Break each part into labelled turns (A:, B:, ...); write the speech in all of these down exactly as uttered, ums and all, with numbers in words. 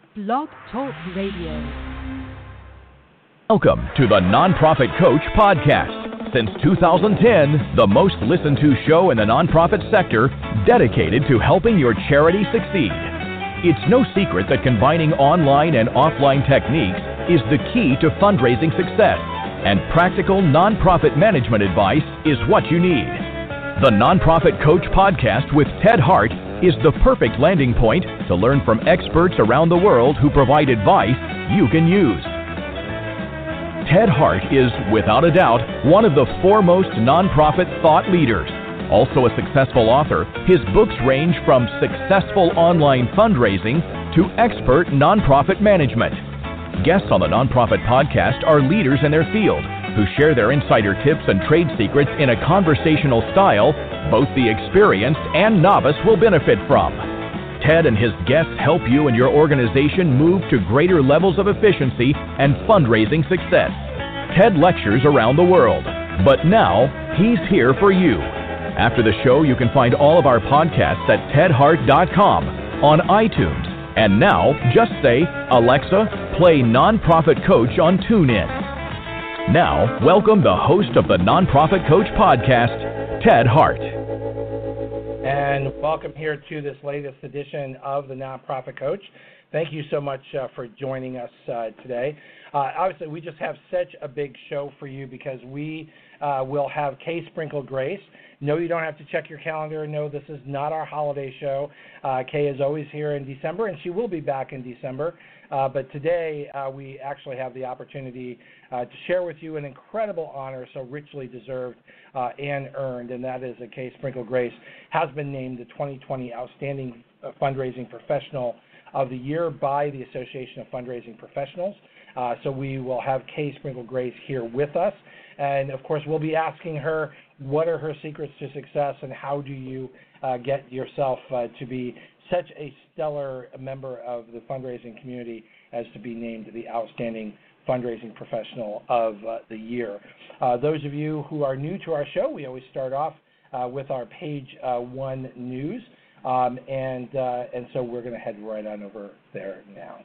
A: Blog Talk Radio.
B: Welcome to the Nonprofit Coach Podcast. Since two thousand ten, the most listened to show in the nonprofit sector dedicated to helping your charity succeed. It's no secret that combining online and offline techniques is the key to fundraising success, and practical nonprofit management advice is what you need. The Nonprofit Coach Podcast with Ted Hart is the perfect landing point to learn from experts around the world who provide advice you can use. Ted Hart is, without a doubt, one of the foremost nonprofit thought leaders. Also a successful author, his books range from successful online fundraising to expert nonprofit management. Guests on the Nonprofit Podcast are leaders in their field who share their insider tips and trade secrets in a conversational style both the experienced and novice will benefit from. Ted and his guests help you and your organization move to greater levels of efficiency and fundraising success. Ted lectures around the world, but now he's here for you. After the show, you can find all of our podcasts at ted hart dot com, on iTunes, and now just say, Alexa, play Nonprofit Coach on TuneIn. Now, welcome the host of the Nonprofit Coach Podcast, Ted Hart.
C: And welcome here to this latest edition of the Nonprofit Coach. Thank you so much uh, for joining us uh, today. Uh, obviously, we just have such a big show for you because we uh, will have Kay Sprinkle Grace. No, you don't have to check your calendar. No, this is not our holiday show. Uh, Kay is always here in December, and she will be back in December. Uh, but today, uh, we actually have the opportunity uh, to share with you an incredible honor, so richly deserved uh, and earned, and that is that Kay Sprinkle Grace has been named the twenty twenty Outstanding Fundraising Professional of the Year by the Association of Fundraising Professionals. Uh, so we will have Kay Sprinkle Grace here with us, and of course, we'll be asking her what are her secrets to success and how do you uh, get yourself uh, to be such a stellar member of the fundraising community as to be named the Outstanding Fundraising Professional of uh, the Year. Uh, those of you who are new to our show, we always start off uh, with our page uh, one news, um, and uh, and so we're going to head right on over there now.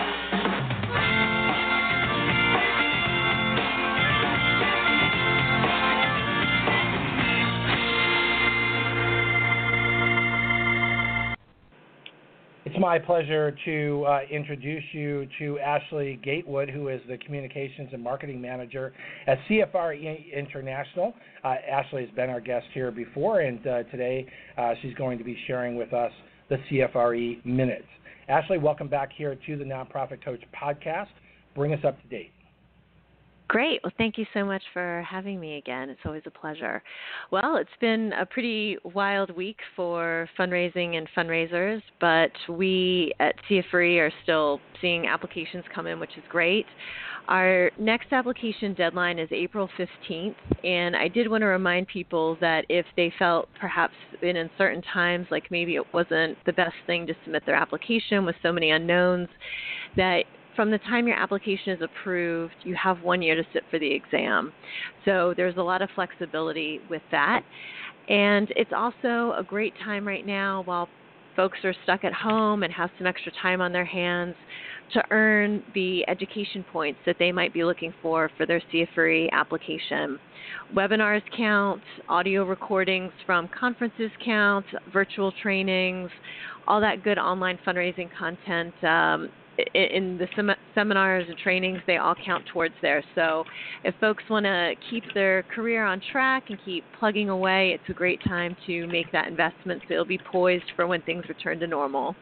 C: It's my pleasure to uh, introduce you to Ashley Gatewood, who is the Communications and Marketing Manager at C F R E International. Uh, Ashley has been our guest here before, and uh, today uh, she's going to be sharing with us the C F R E Minutes. Ashley, welcome back here to the Nonprofit Coach Podcast. Bring us up to date.
D: Great. Well, thank you so much for having me again. It's always a pleasure. Well, it's been a pretty wild week for fundraising and fundraisers, but we at C F R E are still seeing applications come in, which is great. Our next application deadline is April fifteenth, and I did want to remind people that if they felt perhaps in uncertain times, like maybe it wasn't the best thing to submit their application with so many unknowns, that from the time your application is approved, you have one year to sit for the exam. So there's a lot of flexibility with that. And it's also a great time right now while folks are stuck at home and have some extra time on their hands to earn the education points that they might be looking for for their C F R E application. Webinars count, audio recordings from conferences count, virtual trainings, all that good online fundraising content. Um, in the sem- seminars and trainings, they all count towards there. So if folks want to keep their career on track and keep plugging away, it's a great time to make that investment so it'll be poised for when things return to normal.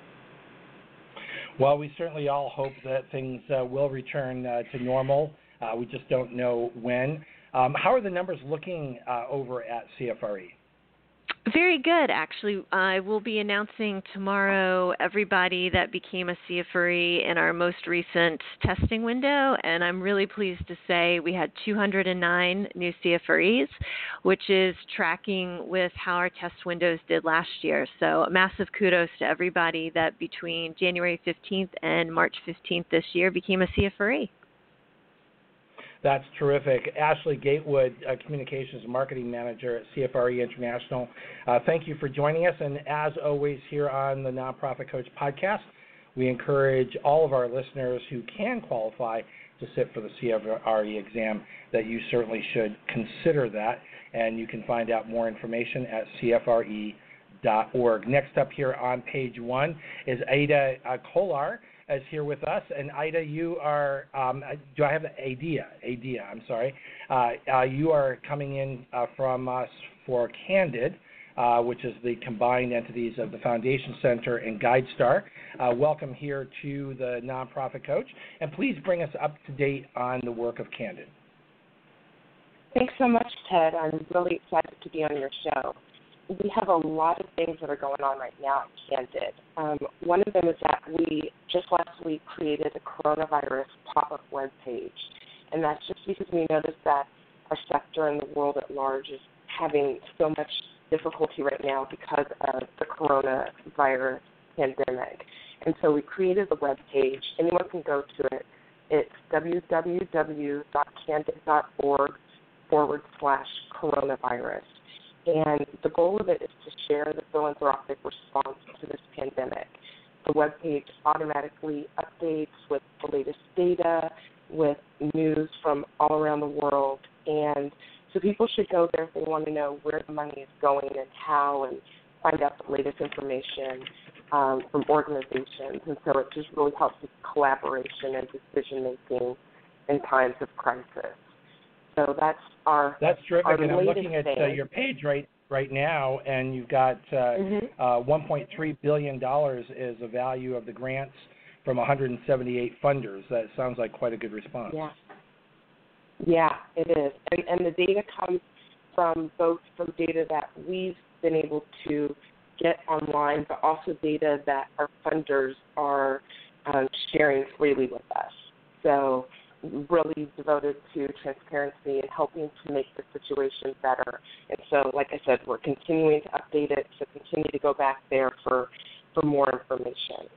C: Well, we certainly all hope that things uh, will return uh, to normal. Uh, we just don't know when. Um, how are the numbers looking uh, over at C F R E?
D: Very good, actually. I will be announcing tomorrow everybody that became a C F R E in our most recent testing window, and I'm really pleased to say we had two hundred nine new C F R Es, which is tracking with how our test windows did last year. So a massive kudos to everybody that between January fifteenth and March fifteenth this year became a C F R E.
C: That's terrific. Ashley Gatewood, uh, Communications and Marketing Manager at C F R E International. Uh, thank you for joining us. And as always here on the Nonprofit Coach Podcast, we encourage all of our listeners who can qualify to sit for the C F R E exam that you certainly should consider that. And you can find out more information at C F R E dot org. Next up here on page one is Ada uh, Kolar is here with us. And Ada, you are, um, do I have the Adia? Adia, I'm sorry. Uh, uh, you are coming in uh, from us for Candid, uh, which is the combined entities of the Foundation Center and GuideStar. Uh, welcome here to the Nonprofit Coach. And please bring us up to date on the work of Candid.
E: Thanks so much, Ted. I'm really excited to be on your show. We have a lot of things that are going on right now at Candid. Um, one of them is that we just last week created a coronavirus pop-up web page, and that's just because we noticed that our sector and the world at large is having so much difficulty right now because of the coronavirus pandemic. And so we created the web page. Anyone can go to it. It's www dot candid dot org forward slash coronavirus. And the goal of it is to share the philanthropic response to this pandemic. The webpage automatically updates with the latest data, with news from all around the world. And so people should go there if they want to know where the money is going and how, and find out the latest information um, from organizations. And so it just really helps with collaboration and decision-making in times of crisis. So that's our
C: That's terrific,
E: our
C: and I'm
E: latest
C: looking at uh, your page right right now, and you've got uh, mm-hmm. uh, one point three billion dollars is the value of the grants from one hundred seventy-eight funders. That sounds like quite a good response.
E: Yeah, yeah, it is, and and the data comes from both from data that we've been able to get online, but also data that our funders are um, sharing freely with us. So really devoted to transparency and helping to make the situation better. And so, like I said, we're continuing to update it, so continue to go back there for, for more information.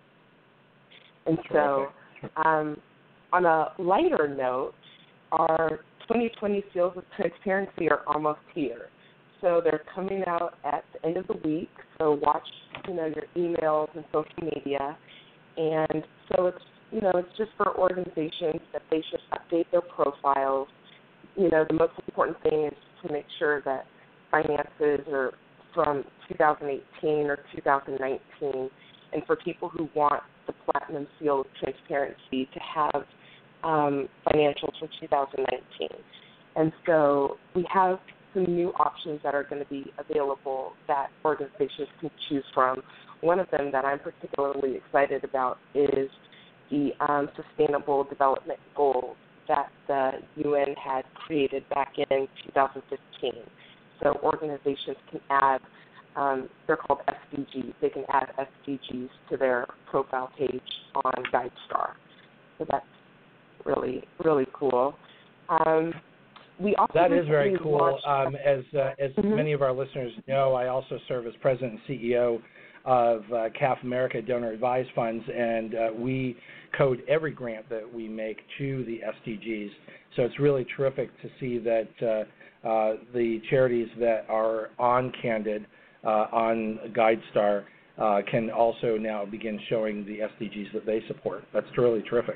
E: And so, um, on a lighter note, our twenty twenty Seals of Transparency are almost here. So they're coming out at the end of the week, so watch, you know, your emails and social media. And so it's You know, it's just for organizations that they should update their profiles. You know, the most important thing is to make sure that finances are from two thousand eighteen or two thousand nineteen, and for people who want the Platinum Seal of Transparency to have um, financials for two thousand nineteen. And so we have some new options that are going to be available that organizations can choose from. One of them that I'm particularly excited about is the um, Sustainable Development Goals that the U N had created back in two thousand fifteen. So organizations can add, um, they're called S D Gs, they can add S D Gs to their profile page on GuideStar. So that's really, really cool. Um, we also
C: that is very cool. Um, as uh, as
E: mm-hmm.
C: many of our listeners know, I also serve as president and C E O of uh, C A F America Donor Advised Funds, and uh, we code every grant that we make to the S D Gs. So it's really terrific to see that uh, uh, the charities that are on Candid, uh, on GuideStar, uh, can also now begin showing the S D Gs that they support. That's really terrific.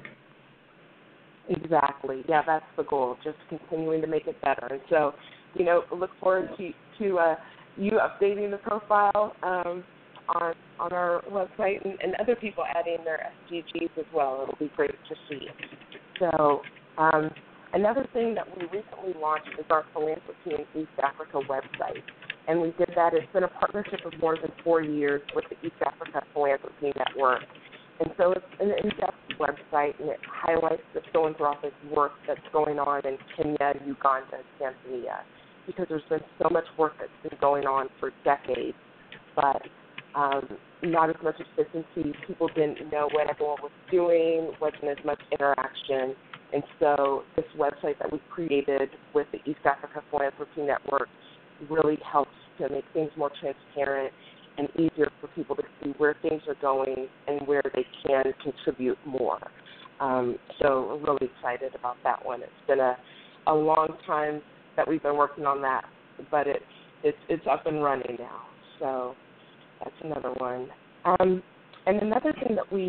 E: Exactly. Yeah, that's the goal, just continuing to make it better. And so, you know, look forward to, to uh, you updating the profile um, on on our website, and, and other people adding their S D Gs as well. It'll be great to see. So um, another thing that we recently launched is our Philanthropy in East Africa website. And we did that. It's been a partnership of more than four years with the East Africa Philanthropy Network. And so it's an in-depth website, and it highlights the philanthropic work that's going on in Kenya, Uganda, and Tanzania, because there's been so much work that's been going on for decades, but um, not as much efficiency. People didn't know what everyone was doing, wasn't as much interaction. And so this website that we created with the East Africa Philanthropy Network really helps to make things more transparent and easier for people to see where things are going and where they can contribute more. Um, so we're really excited about that one. It's been a, a long time that we've been working on that, but it, it's it's up and running now. So that's another one. Um, and another thing that we've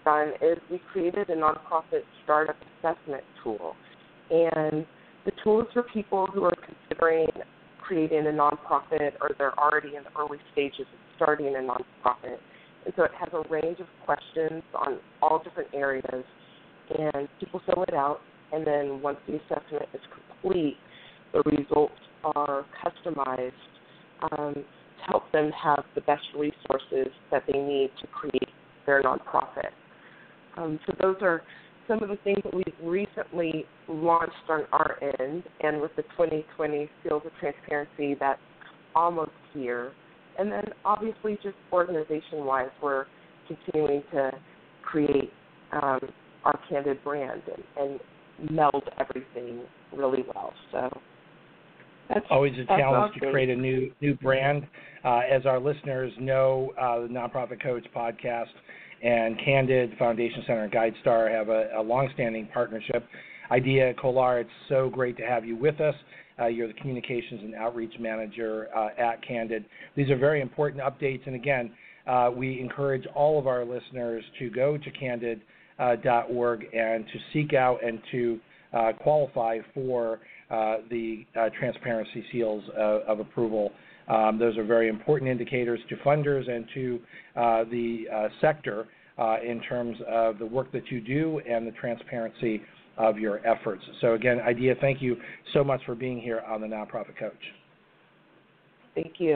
E: done is we created a nonprofit startup assessment tool. And the tool is for people who are considering creating a nonprofit or they're already in the early stages of starting a nonprofit. And so it has a range of questions on all different areas, and people fill it out, and then once the assessment is complete, the results are customized um, to help them have the best resources that they need to create their nonprofit. Um, so those are some of the things that we've recently launched on our end, and with the twenty twenty Seals of Transparency that's almost here. And then obviously just organization-wise, we're continuing to create um, our Candid brand and, and meld everything really well. So that's
C: always a
E: that's
C: challenge
E: awesome.
C: to create a new new brand. Uh, as our listeners know, uh, the Nonprofit Coach podcast and Candid Foundation Center and GuideStar have a, a long-standing partnership. Idea Kolar, it's so great to have you with us. Uh, you're the Communications and Outreach Manager uh, at Candid. These are very important updates, and again, uh, we encourage all of our listeners to go to candid dot org and to seek out and to uh, qualify for uh, the uh, transparency seals uh, of approval. Um, those are very important indicators to funders and to uh, the uh, sector uh, in terms of the work that you do and the transparency of your efforts. So again, Idea, thank you so much for being here on the Nonprofit Coach.
E: Thank you.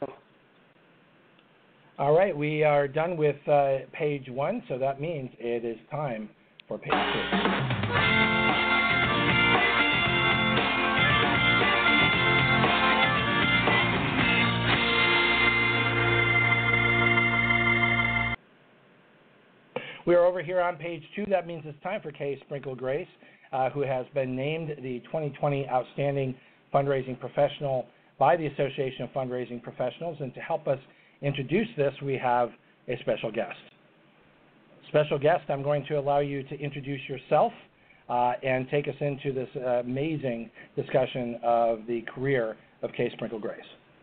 C: All right, we are done with uh, page one, so that means it is time for page two. We are over here on page two. That means it's time for Kay Sprinkle Grace, uh, who has been named the twenty twenty Outstanding Fundraising Professional by the Association of Fundraising Professionals. And to help us introduce this, we have a special guest. Special guest, I'm going to allow you to introduce yourself uh, and take us into this uh, amazing discussion of the career of Kay Sprinkle Grace.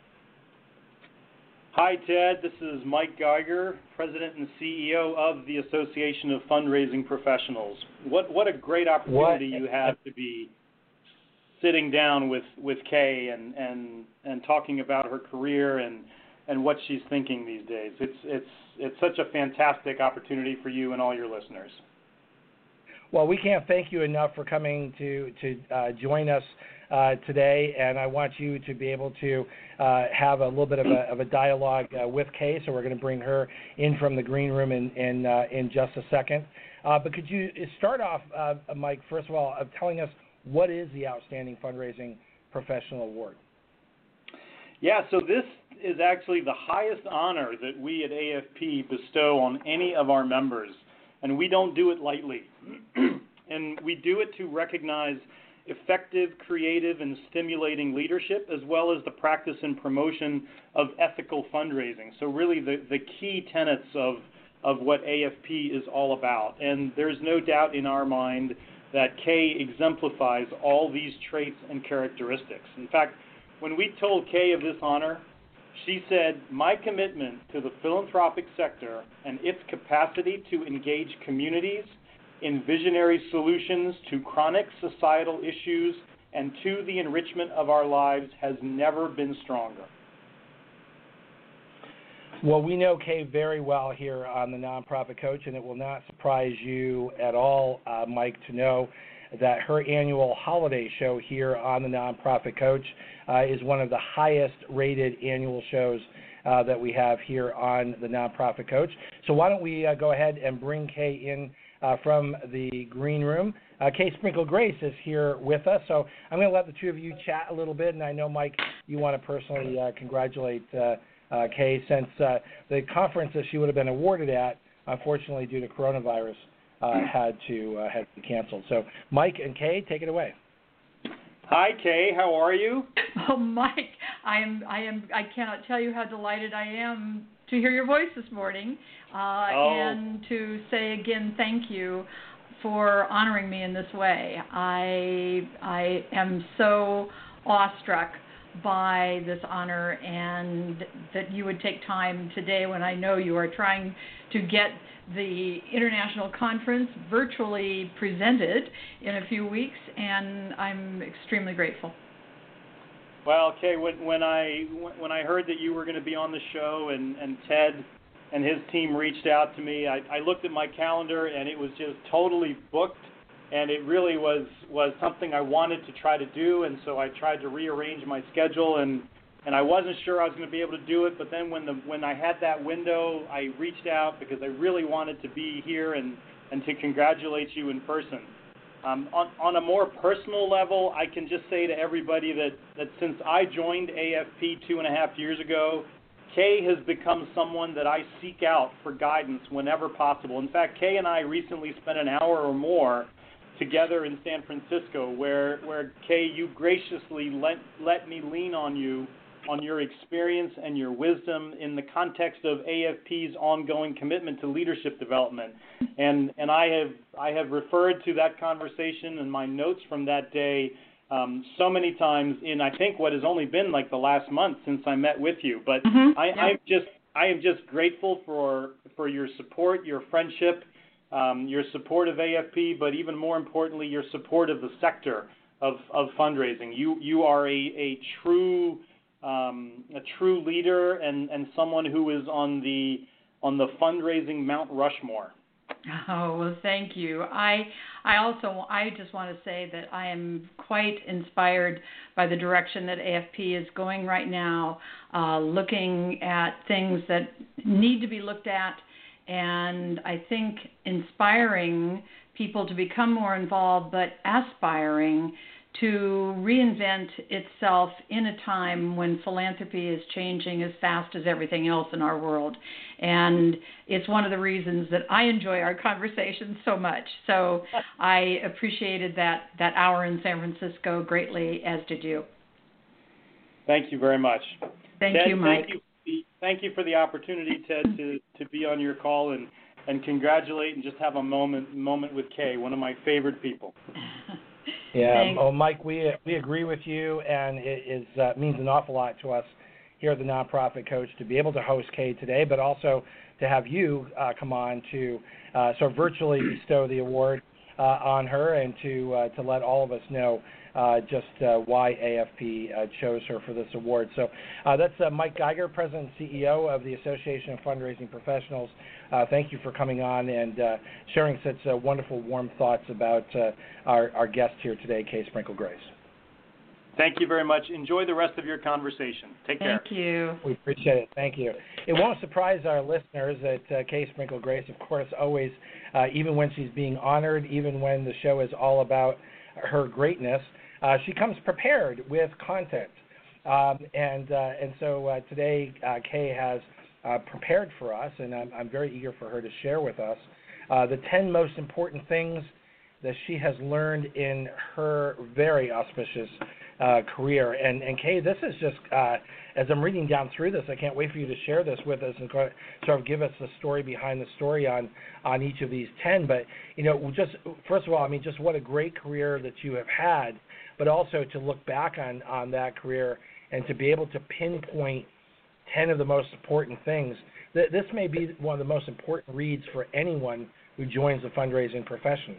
F: Hi, Ted. This is Mike Geiger, President and C E O of the Association of Fundraising Professionals. What what a great opportunity what? you have to be sitting down with, with Kay and, and, and talking about her career and, and what she's thinking these days. It's it's it's such a fantastic opportunity for you and all your listeners.
C: Well, we can't thank you enough for coming to to uh, join us uh, today, and I want you to be able to uh, have a little bit of a, of a dialogue uh, with Kay. So we're going to bring her in from the green room in in, uh, in just a second. Uh, but could you start off, uh, Mike, first of all, of telling us what is the Outstanding Fundraising Professional Award?
F: Yeah, so this is actually the highest honor that we at A F P bestow on any of our members, and we don't do it lightly. And we do it to recognize effective, creative, and stimulating leadership, as well as the practice and promotion of ethical fundraising. So really the, the key tenets of, of what A F P is all about. And there's no doubt in our mind that Kay exemplifies all these traits and characteristics. In fact, when we told Kay of this honor, she said, "My commitment to the philanthropic sector and its capacity to engage communities in visionary solutions to chronic societal issues and to the enrichment of our lives has never been stronger."
C: Well, we know Kay very well here on the Nonprofit Coach, and it will not surprise you at all, uh, Mike, to know that her annual holiday show here on the Nonprofit Coach uh, is one of the highest rated annual shows uh, that we have here on the Nonprofit Coach. So why don't we uh, go ahead and bring Kay in uh, from the green room. Uh, Kay Sprinkle Grace is here with us, so I'm going to let the two of you chat a little bit, and I know, Mike, you want to personally uh, congratulate uh, uh, Kay, since uh, the conference that she would have been awarded at, unfortunately, due to coronavirus, Uh, had to uh, had to be canceled. So, Mike and Kay, take it away.
F: Hi, Kay. How are you?
G: Oh, Mike, I am. I am. I cannot tell you how delighted I am to hear your voice this morning, uh,
F: oh.
G: and to say again thank you for honoring me in this way. I I am so awestruck by this honor, and that you would take time today when I know you are trying to get the international conference virtually presented in a few weeks, and I'm extremely grateful.
F: Well, Kay, when, when I when I heard that you were going to be on the show, and, and Ted and his team reached out to me, I, I looked at my calendar and it was just totally booked, and it really was, was something I wanted to try to do, and so I tried to rearrange my schedule, and, and I wasn't sure I was going to be able to do it, but then when the when I had that window, I reached out because I really wanted to be here and, and to congratulate you in person. Um, on, on a more personal level, I can just say to everybody that, that since I joined A F P two and a half years ago, Kay has become someone that I seek out for guidance whenever possible. In fact, Kay and I recently spent an hour or more together in San Francisco where, where Kay, you graciously let, let me lean on you, on your experience and your wisdom in the context of A F P's ongoing commitment to leadership development. And and I have I have referred to that conversation and my notes from that day um, so many times in I think what has only been like the last month since I met with you. But
G: mm-hmm.
F: I,
G: yeah.
F: I'm just I am just grateful for for your support, your friendship, um, your support of A F P, but even more importantly, your support of the sector of, of fundraising. You you are a, a true Um, a true leader and, and someone who is on the on the fundraising Mount Rushmore.
G: Oh, well, thank you. I I also I just want to say that I am quite inspired by the direction that A F P is going right now, uh, looking at things that need to be looked at, and I think inspiring people to become more involved, but aspiring to reinvent itself in a time when philanthropy is changing as fast as everything else in our world. And it's one of the reasons that I enjoy our conversations so much. So I appreciated that, that hour in San Francisco greatly, as did you.
F: Thank you very much.
G: Thank
F: Ted,
G: you, Mike.
F: Thank you, thank you for the opportunity, Ted, to, to be on your call and, and congratulate and just have a moment moment with Kay, one of my favorite people.
C: Yeah,
G: Thanks.
C: oh, Mike, we we agree with you, and it is uh, means an awful lot to us here at the Nonprofit Coach to be able to host Kay today, but also to have you uh, come on to uh, sort of virtually bestow the award uh, on her, and to uh, to let all of us know uh, just uh, why A F P uh, chose her for this award. So uh, that's uh, Mike Geiger, President and C E O of the Association of Fundraising Professionals. Uh, thank you for coming on and uh, sharing such uh, wonderful, warm thoughts about uh, our, our guest here today, Kay Sprinkle Grace.
F: Thank you very much. Enjoy the rest of your conversation. Take care.
G: Thank you.
C: We appreciate it. Thank you. It won't surprise our listeners that uh, Kay Sprinkle Grace, of course, always, uh, even when she's being honored, even when the show is all about her greatness, uh, she comes prepared with content. Um, and uh, and so uh, today, uh, Kay has uh, prepared for us, and I'm, I'm very eager for her to share with us uh, the ten most important things that she has learned in her very auspicious uh, career. And, and Kay, this is just, uh, as I'm reading down through this, I can't wait for you to share this with us and sort of give us the story behind the story on, on each of these ten. But, you know, just first of all, I mean, just what a great career that you have had, but also to look back on, on that career and to be able to pinpoint ten of the most important things. This may be one of the most important reads for anyone who joins the fundraising profession.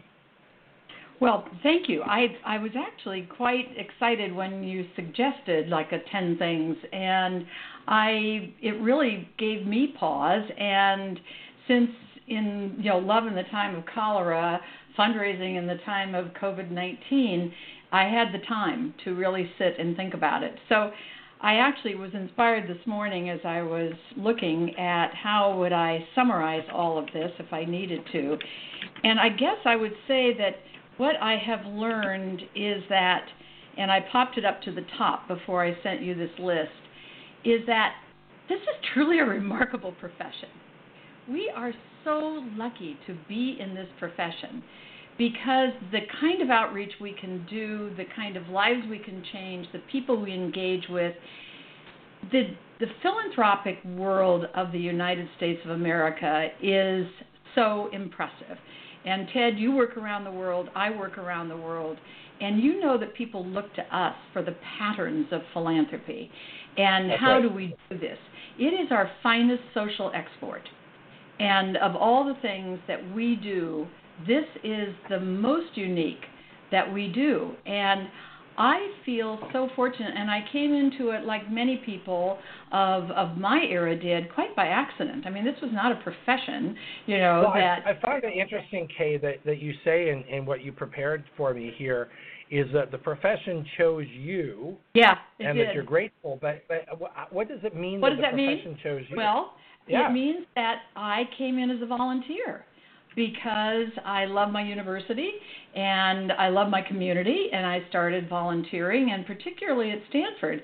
G: Well, thank you. I I was actually quite excited when you suggested like a ten things, and I it really gave me pause. And since in you know love in the time of cholera, fundraising in the time of COVID nineteen, I had the time to really sit and think about it. So I actually was inspired this morning as I was looking at how would I summarize all of this if I needed to. And I guess I would say that what I have learned is that, and I popped it up to the top before I sent you this list, is that this is truly a remarkable profession. We are so lucky to be in this profession because the kind of outreach we can do, the kind of lives we can change, the people we engage with, the, the philanthropic world of the United States of America is so impressive. And Ted, you work around the world, I work around the world, and you know that people look to us for the patterns of philanthropy. And
C: That's
G: how
C: right.
G: do we do this? It is our finest social export. And of all the things that we do, this is the most unique that we do. And I feel so fortunate, and I came into it like many people of of my era did, quite by accident. I mean, this was not a profession, you know.
C: Well,
G: that
C: I, I find it interesting, Kay, that, that you say in, in what you prepared for me here is that the profession chose you.
G: Yeah, it
C: and
G: did.
C: that you're grateful. But, but what does it mean
G: what
C: that
G: does
C: the
G: that
C: profession
G: mean?
C: chose you?
G: Well,
C: yeah.
G: it means that I came in as a volunteer, because I love my university and I love my community, and I started volunteering, and particularly at Stanford.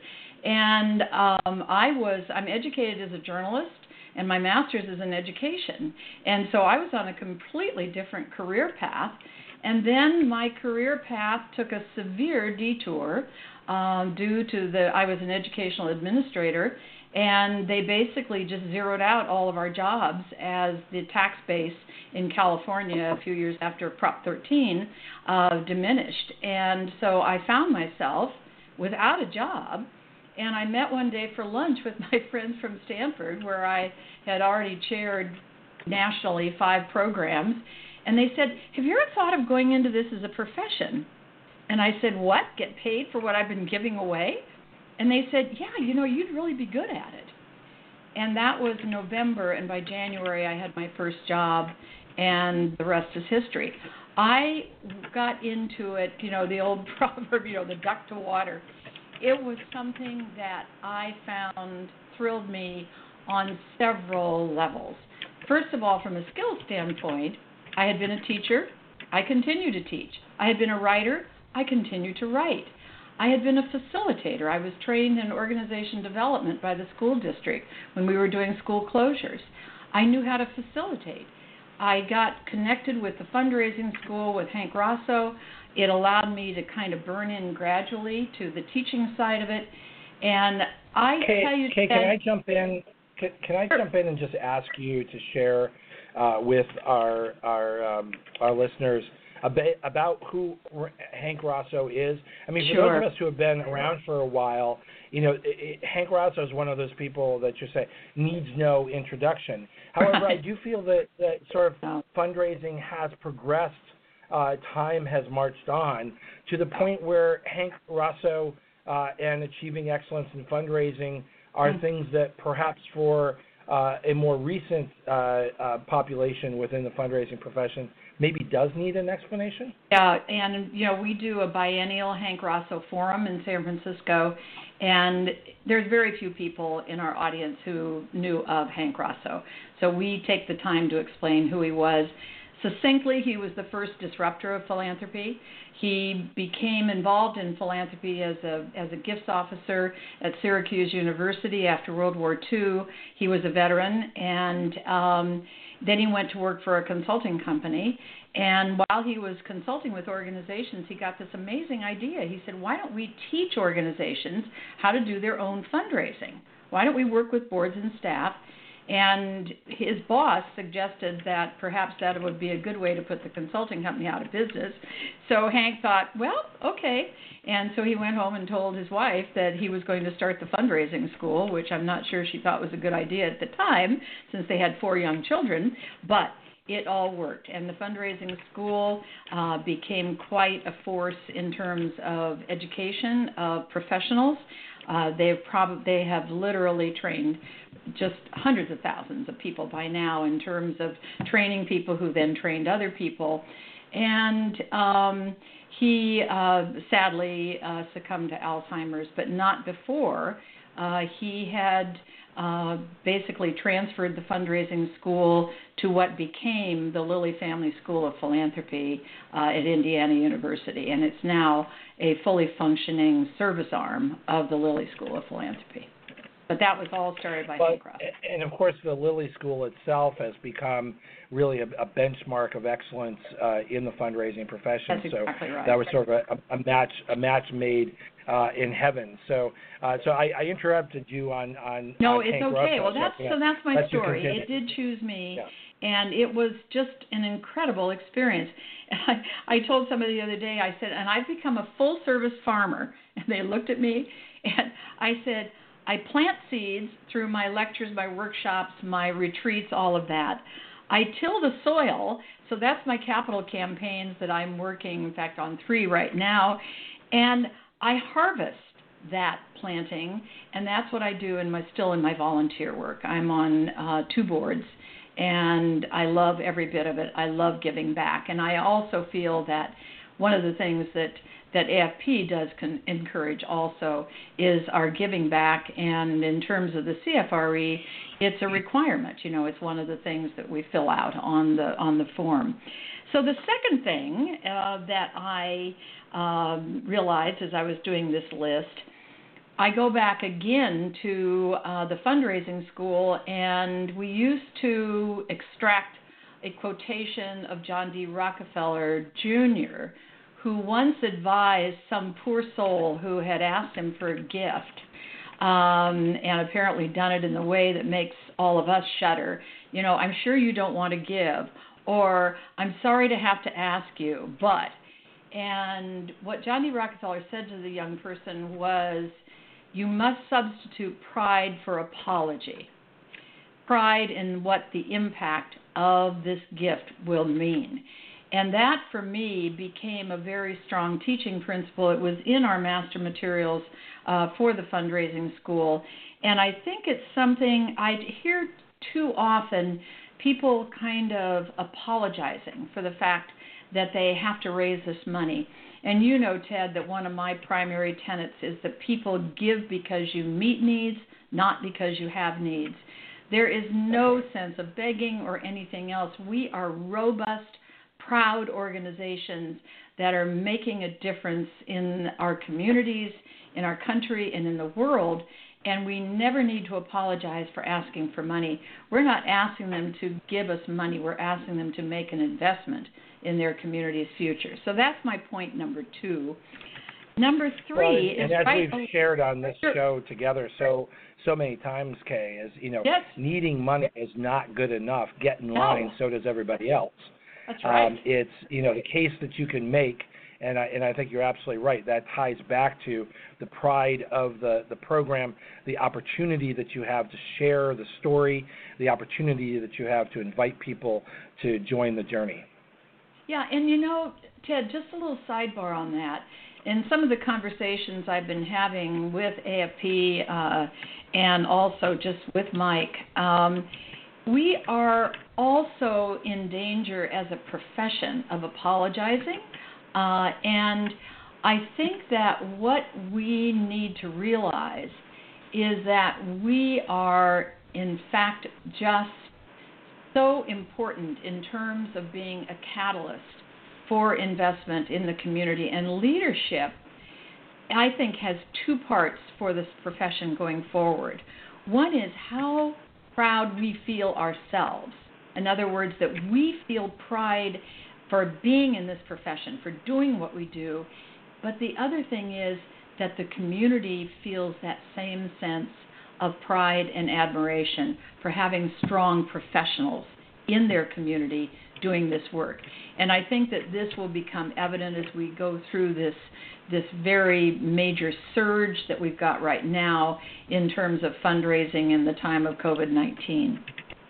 G: And um, I was, I'm educated as a journalist, and my master's is in education. And so I was on a completely different career path. And then my career path took a severe detour um, due to the, I was an educational administrator, and they basically just zeroed out all of our jobs as the tax base in California a few years after Prop thirteen uh, diminished. And so I found myself without a job, and I met one day for lunch with my friends from Stanford, where I had already chaired nationally five programs, and they said, "Have you ever thought of going into this as a profession?" And I said, "What? Get paid for what I've been giving away?" And they said, "Yeah, you know, you'd really be good at it." And that was November, and by January I had my first job, and the rest is history. I got into it, you know, the old proverb, you know, the duck to water. It was something that I found thrilled me on several levels. First of all, from a skills standpoint, I had been a teacher. I continue to teach. I had been a writer. I continue to write. I had been a facilitator. I was trained in organization development by the school district when we were doing school closures. I knew how to facilitate. I got connected with the fundraising school with Hank Rosso. It allowed me to kind of burn in gradually to the teaching side of it. And I
C: Kay,
G: tell you,
C: Kay,
G: Ted,
C: can I jump in? Can, can I jump in and just ask you to share uh, with our our um, our listeners about who Hank Rosso is? I mean, for
G: sure.
C: those of us who have been around for a while, you know, it, it, Hank Rosso is one of those people that you say needs no introduction. However,
G: right.
C: I do feel that, that sort of
G: no.
C: fundraising has progressed. Uh, time has marched on to the point where Hank Rosso uh, and achieving excellence in fundraising are mm-hmm. things that perhaps for uh, a more recent uh, uh, population within the fundraising profession maybe does need an explanation?
G: Yeah, and, you know, we do a biennial Hank Rosso Forum in San Francisco, and there's very few people in our audience who knew of Hank Rosso. So we take the time to explain who he was. Succinctly, he was the first disruptor of philanthropy. He became involved in philanthropy as a as a gifts officer at Syracuse University after World War Two. He was a veteran, and um, then he went to work for a consulting company. And while he was consulting with organizations, he got this amazing idea. He said, why don't we teach organizations how to do their own fundraising? Why don't we work with boards and staff? And his boss suggested that perhaps that would be a good way to put the consulting company out of business. So Hank thought, well, okay. And so he went home and told his wife that he was going to start the fundraising school, which I'm not sure she thought was a good idea at the time, since they had four young children. But it all worked. And the fundraising school uh, became quite a force in terms of education of professionals. Uh, they've prob- they have literally trained just hundreds of thousands of people by now in terms of training people who then trained other people. And um, he uh, sadly uh, succumbed to Alzheimer's, but not before. Uh, he had uh, basically transferred the fundraising school to what became the Lilly Family School of Philanthropy uh, at Indiana University, and it's now a fully functioning service arm of the Lilly School of Philanthropy. But that was all started by
C: but,
G: Hank Rosso.
C: And, of course, the Lilly School itself has become really a, a benchmark of excellence uh, in the fundraising profession.
G: That's
C: so
G: exactly right.
C: that was sort of a, a match a match made uh, in heaven. So uh, so I, I interrupted you on, on
G: No,
C: on
G: it's
C: Hank
G: okay.
C: Rosso,
G: well, that's
C: so,
G: so that's my
C: that's
G: story. It did choose me.
C: Yeah.
G: And it was just an incredible experience. And I, I told somebody the other day, I said, and I've become a full-service farmer. And they looked at me, and I said, I plant seeds through my lectures, my workshops, my retreats, all of that. I till the soil, so that's my capital campaigns that I'm working, in fact, on three right now. And I harvest that planting, and that's what I do in my still in my volunteer work. I'm on uh, two boards, and I love every bit of it. I love giving back, and I also feel that one of the things that that A F P does can encourage also is our giving back, and in terms of the C F R E, it's a requirement. You know, it's one of the things that we fill out on the on the form. So the second thing uh, that I um, realized as I was doing this list, I go back again to uh, the fundraising school, and we used to extract a quotation of John D. Rockefeller Junior, who once advised some poor soul who had asked him for a gift, um, and apparently done it in the way that makes all of us shudder. You know, I'm sure you don't want to give, or I'm sorry to have to ask you, but. And what John D. Rockefeller said to the young person was, you must substitute pride for apology. Pride in what the impact of this gift will mean. And that, for me, became a very strong teaching principle. It was in our master materials uh, for the fundraising school. And I think it's something I hear too often, people kind of apologizing for the fact that they have to raise this money. And you know, Ted, that one of my primary tenets is that people give because you meet needs, not because you have needs. There is no sense of begging or anything else. We are robust, proud organizations that are making a difference in our communities, in our country, and in the world, and we never need to apologize for asking for money. We're not asking them to give us money. We're asking them to make an investment in their community's future. So that's my point number two. Number three
C: well, and
G: is...
C: as
G: right,
C: we've shared on this
G: sure.
C: show together so so many times, Kay, is, you know,
G: yes.
C: needing money is not good enough. Get in
G: No.
C: line, so does everybody else.
G: That's right.
C: Um, it's, you know, the case that you can make, and I, and I think you're absolutely right, that ties back to the pride of the, the program, the opportunity that you have to share the story, the opportunity that you have to invite people to join the journey.
G: Yeah, and you know, Ted, just a little sidebar on that. In some of the conversations I've been having with A F P uh, and also just with Mike, um, we are also in danger as a profession of apologizing. Uh, and I think that what we need to realize is that we are, in fact, just so important in terms of being a catalyst for investment in the community. And leadership, I think, has two parts for this profession going forward. One is how proud we feel ourselves. In other words, that we feel pride for being in this profession, for doing what we do. But the other thing is that the community feels that same sense of pride and admiration for having strong professionals in their community doing this work. And I think that this will become evident as we go through this this very major surge that we've got right now in terms of fundraising in the time of COVID nineteen.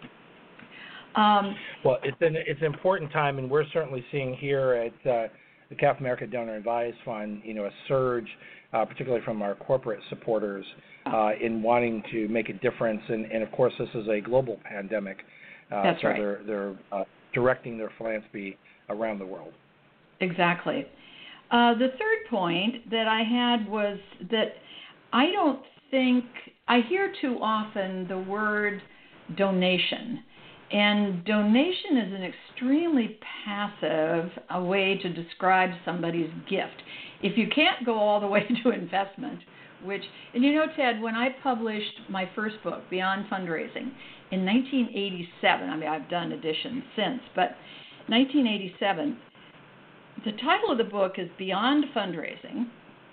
G: Um,
C: well, it's an it's an important time, and we're certainly seeing here at uh, the C A F America Donor Advised Fund, you know, a surge, uh, particularly from our corporate supporters, uh, in wanting to make a difference. And, and of course, this is a global pandemic, uh,
G: That's
C: so
G: right.
C: they're they're uh, directing their philanthropy around the world.
G: Exactly. Uh, the third point that I had was that I don't think I hear too often the word donation. And donation is an extremely passive a way to describe somebody's gift. If you can't go all the way to investment, which, and you know, Ted, when I published my first book, Beyond Fundraising, in nineteen eighty-seven, I mean, I've done editions since, but nineteen eighty-seven, the title of the book is Beyond Fundraising,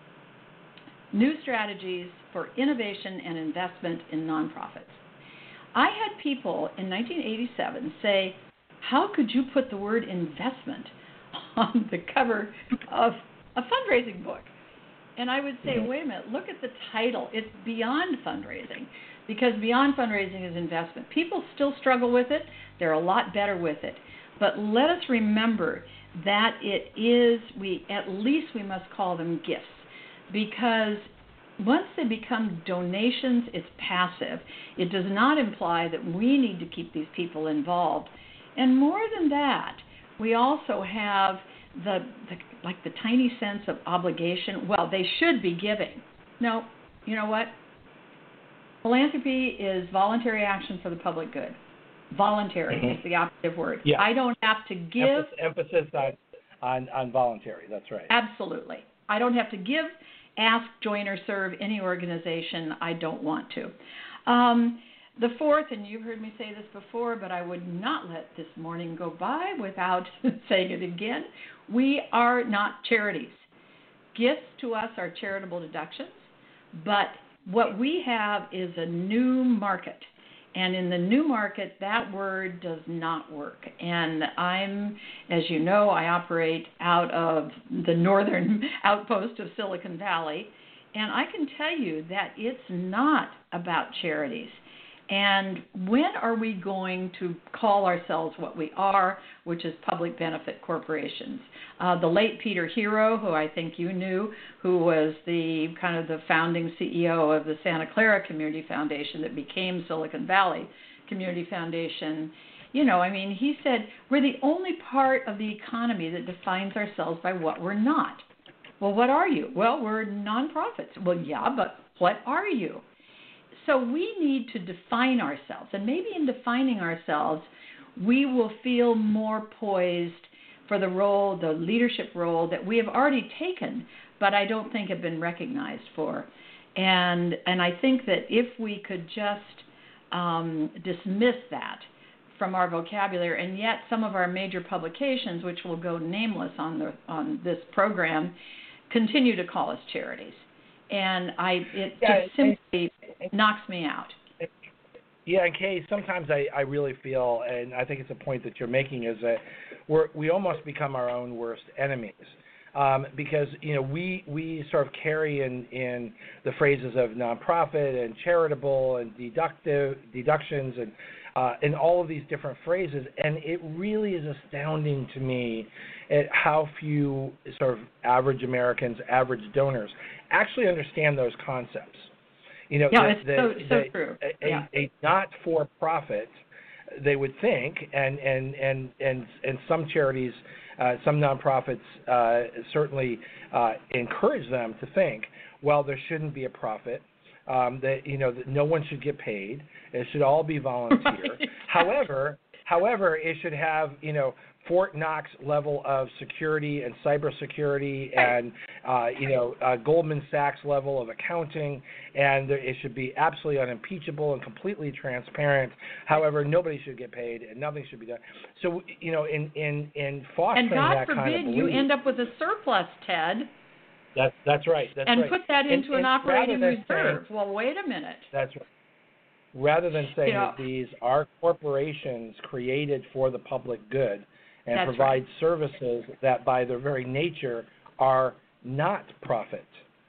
G: New Strategies for Innovation and Investment in Nonprofits. I had people in nineteen eighty-seven say, how could you put the word investment on the cover of a fundraising book? And I would say, wait a minute, look at the title. It's beyond fundraising, because beyond fundraising is investment. People still struggle with it. They're a lot better with it. But let us remember that it is, we at least we must call them gifts, because once they become donations, it's passive. It does not imply that we need to keep these people involved. And more than that, we also have the, the like the tiny sense of obligation. Well, they should be giving. No, you know what? Philanthropy is voluntary action for the public good. Voluntary mm-hmm. is the operative word.
C: Yeah.
G: I don't have to give.
C: Emphasis, emphasis on, on, on voluntary, that's right.
G: Absolutely. I don't have to give, ask, join, or serve any organization I don't want to. Um, the fourth, and you've heard me say this before, but I would not let this morning go by without saying it again. We are not charities. Gifts to us are charitable deductions, but what we have is a new market. And in the new market, that word does not work. And I'm, as you know, I operate out of the northern outpost of Silicon Valley. And I can tell you that it's not about charities. And when are we going to call ourselves what we are, which is public benefit corporations? Uh, the late Peter Hero, who I think you knew, who was the kind of the founding C E O of the Santa Clara Community Foundation that became Silicon Valley Community Foundation, you know, I mean, he said, we're the only part of the economy that defines ourselves by what we're not. Well, what are you? Well, we're nonprofits. Well, yeah, but what are you? So we need to define ourselves, and maybe in defining ourselves, we will feel more poised for the role, the leadership role that we have already taken, but I don't think have been recognized for. And and I think that if we could just um, dismiss that from our vocabulary, and yet some of our major publications, which will go nameless on the on this program, continue to call us charities. And I, it
C: yeah,
G: just simply and, knocks me out.
C: Yeah, and Kay, sometimes I, I really feel, and I think it's a point that you're making, is that we're, we almost become our own worst enemies. Um, because, you know, we, we sort of carry in, in the phrases of nonprofit and charitable and deductive deductions and uh, and all of these different phrases, and it really is astounding to me at how few sort of average Americans, average donors, actually understand those concepts. You know,
G: yeah,
C: the,
G: it's
C: the,
G: so, so
C: the,
G: true.
C: A,
G: yeah.
C: a not-for-profit, they would think, and and and and, and some charities, uh, some nonprofits uh, certainly uh, encourage them to think, well, there shouldn't be a profit. Um, that you know that no one should get paid. It should all be volunteer.
G: Right.
C: However, however, it should have you know Fort Knox level of security and cybersecurity,
G: right.
C: and uh, you know uh, Goldman Sachs level of accounting, and there, it should be absolutely unimpeachable and completely transparent. However, nobody should get paid and nothing should be done. So you know, in in in fostering
G: and God
C: that
G: forbid
C: kind of belief,
G: you end up with a surplus, Ted.
C: That's that's right. That's
G: and
C: right.
G: put that into
C: and,
G: an
C: and
G: operating reserve.
C: Saying,
G: well, wait a minute.
C: That's right. Rather than saying
G: you know,
C: that these are corporations created for the public good and provide
G: right.
C: services that by their very nature are not profit,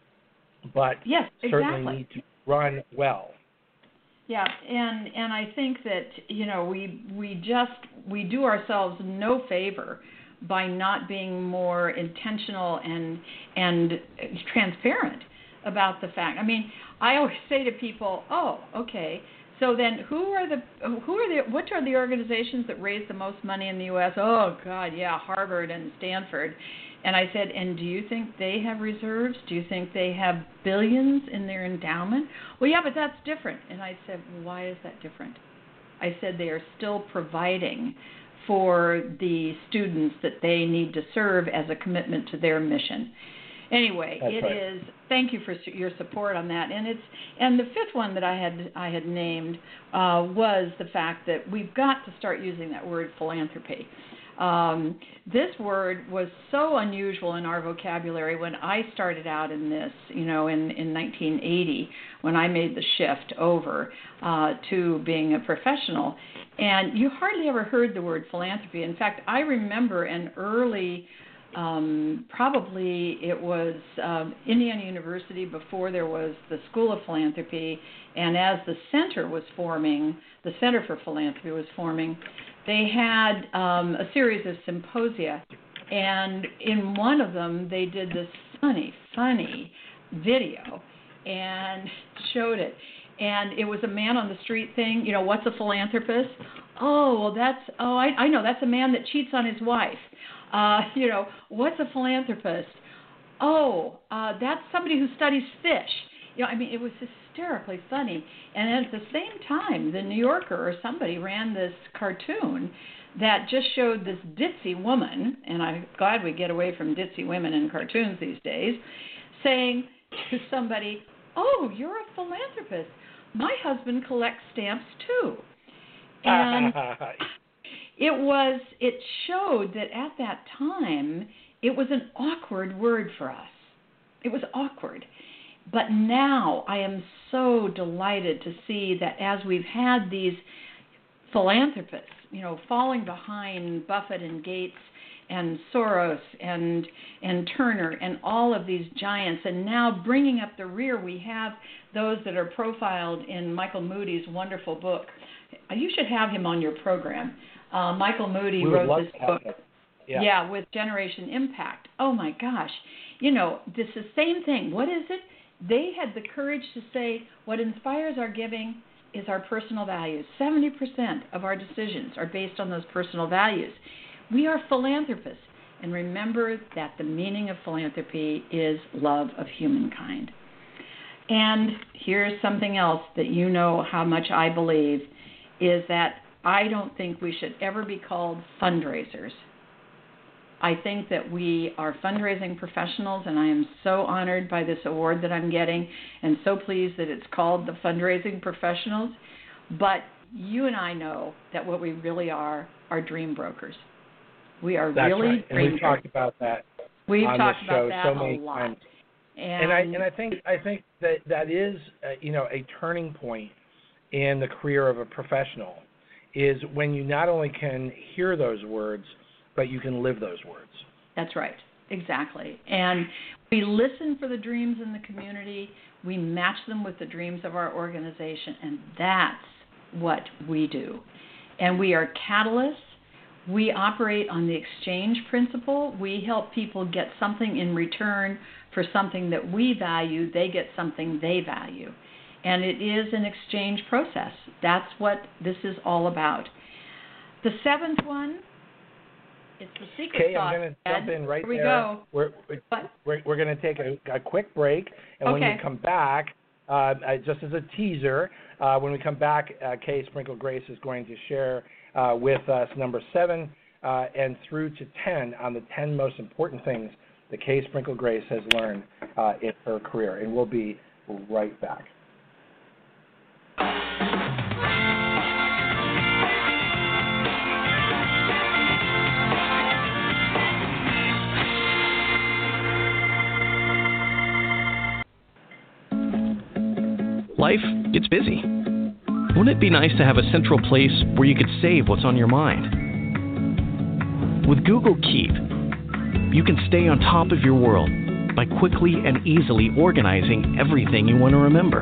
C: but
G: yes,
C: certainly
G: exactly.
C: need to run well.
G: Yeah, and and I think that you know we we just we do ourselves no favor by not being more intentional and and transparent about the fact. I mean, I always say to people, "Oh, okay. So then, who are the who are the what are the organizations that raise the most money in the U S? Oh God, yeah, Harvard and Stanford." And I said, "And do you think they have reserves? Do you think they have billions in their endowment?" Well, yeah, but that's different. And I said, "Why is that different?" I said, "They are still providing for the students that they need to serve as a commitment to their mission." Anyway,
C: That's
G: it
C: right.
G: is. Thank you for your support on that. And it's and the fifth one that I had I had named uh, was the fact that we've got to start using that word philanthropy. Um, this word was so unusual in our vocabulary when I started out in this, you know, in, in nineteen eighty, when I made the shift over uh, to being a professional. And you hardly ever heard the word philanthropy. In fact, I remember an early, um, probably it was um, Indiana University before there was the School of Philanthropy, and as the center was forming, the Center for Philanthropy was forming, they had um, a series of symposia, and in one of them they did this funny, funny video and showed it. And it was a man on the street thing, you know, what's a philanthropist? Oh, well, that's, oh, I, I know, that's a man that cheats on his wife. Uh, you know, what's a philanthropist? Oh, uh, that's somebody who studies fish. You know, I mean, it was hysterically funny. And at the same time, the New Yorker or somebody ran this cartoon that just showed this ditzy woman, and I'm glad we get away from ditzy women in cartoons these days, saying to somebody, oh, you're a philanthropist. My husband collects stamps too. And it was, it showed that at that time, it was an awkward word for us. It was awkward. But now I am so delighted to see that as we've had these philanthropists, you know, falling behind Buffett and Gates and Soros and and Turner and all of these giants, and now bringing up the rear, we have those that are profiled in Michael Moody's wonderful book. You should have him on your program. Uh, Michael Moody
C: we
G: wrote this book.
C: Yeah.
G: yeah, with Generation Impact. Oh my gosh. You know, this is the same thing. What is it? They had the courage to say what inspires our giving is our personal values. seventy percent of our decisions are based on those personal values. We are philanthropists. And remember that the meaning of philanthropy is love of humankind. And here's something else that you know how much I believe is that I don't think we should ever be called fundraisers. I think that we are fundraising professionals, and I am so honored by this award that I'm getting and so pleased that it's called the Fundraising Professionals. But you and I know that what we really are are dream brokers. We are
C: That's
G: really
C: right. And
G: dream
C: we've
G: brokers.
C: talked about that.
G: We've
C: on
G: talked
C: this
G: about
C: show
G: that
C: so
G: a
C: many
G: lot.
C: times.
G: And,
C: and I and I think I think that that is uh, you know a turning point in the career of a professional is when you not only can hear those words, but you can live those words.
G: That's right. Exactly. And we listen for the dreams in the community. We match them with the dreams of our organization, and that's what we do. And we are catalysts. We operate on the exchange principle. We help people get something in return for something that we value. They get something they value. And it is an exchange process. That's what this is all about. The seventh one, it's the secret
C: Okay,
G: sauce.
C: I'm going to jump in right
G: Here we
C: there.
G: go.
C: We're, we're, we're going to take a, a quick break, and
G: Okay.
C: when we come back, uh, just as a teaser, uh, when we come back, uh, Kay Sprinkle Grace is going to share uh, with us number seven uh, and through to ten on the ten most important things that Kay Sprinkle Grace has learned uh, in her career, and we'll be right back.
H: Life gets busy. Wouldn't it be nice to have a central place where you could save what's on your mind? With Google Keep, you can stay on top of your world by quickly and easily organizing everything you want to remember.